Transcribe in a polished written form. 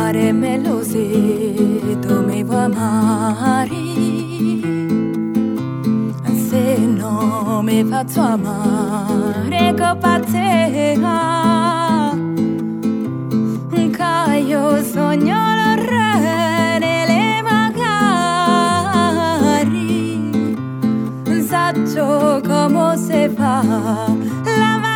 Fammelo se tu mi vuoi amare, se no mi faccio amare con te, che io sogno il re delle magari, saggio come si fa la